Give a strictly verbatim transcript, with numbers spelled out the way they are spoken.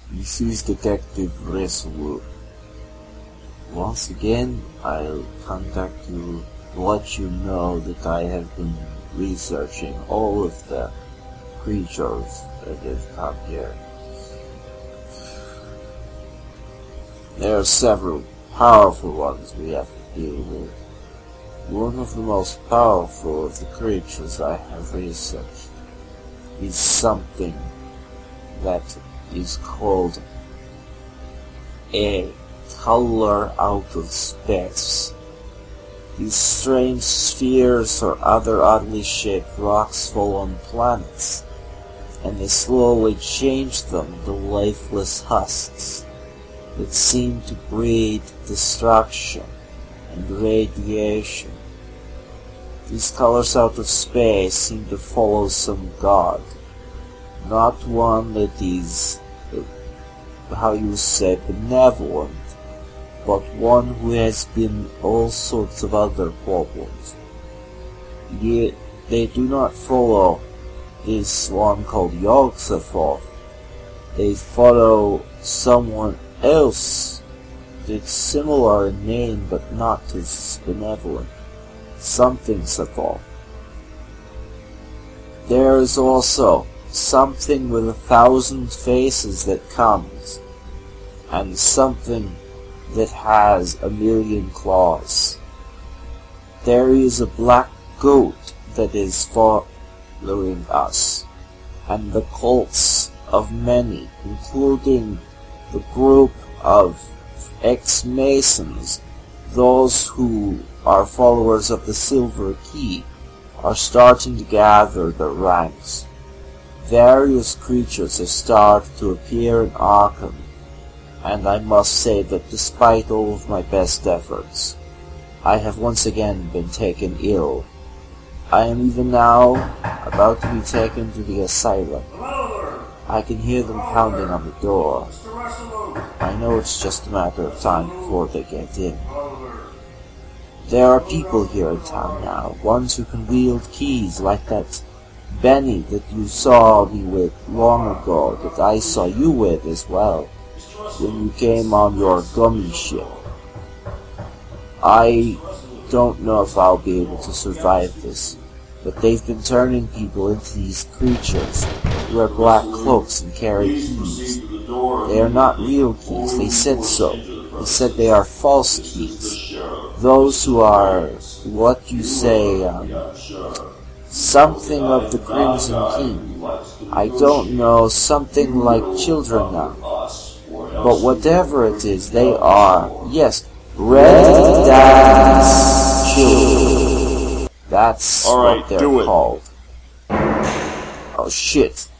This is Detective Resolute. Once again, I'll contact you to let you know that I have been researching all of the creatures that have come here. There are several powerful ones we have to deal with. One of the most powerful of the creatures I have researched is something that is called a color out of space. These strange spheres or other oddly shaped rocks fall on planets, and they slowly change them to lifeless husks that seem to breed destruction and radiation. These colors out of space seem to follow some god, not one that is, uh, how you say, benevolent, but one who has been all sorts of other problems. Yet they do not follow this one called Yog-Sothoth. They follow someone else that's similar in name but not as benevolent. Something Sothoth. There is also something with a thousand faces that comes, and something that has a million claws. There is a black goat that is following us, and the cults of many, including the group of ex-Masons, those who are followers of the Silver Key, are starting to gather their ranks. Various creatures have started to appear in Arkham, and I must say that despite all of my best efforts, I have once again been taken ill. I am even now about to be taken to the asylum. I can hear them pounding on the door. I know it's just a matter of time before they get in. There are people here in town now, ones who can wield keys like that Benny that you saw me with long ago, that I saw you with as well, when you came on your gummy ship. I don't know if I'll be able to survive this, but they've been turning people into these creatures who wear black cloaks and carry keys. They are not real keys, they said so. They said they are false keys. Those who are, what you say, um, something of the Crimson King. I don't know, something like children now. But whatever it is, they are, yes, Red Daddy's children. That's All right, what they're do it. called. Oh shit.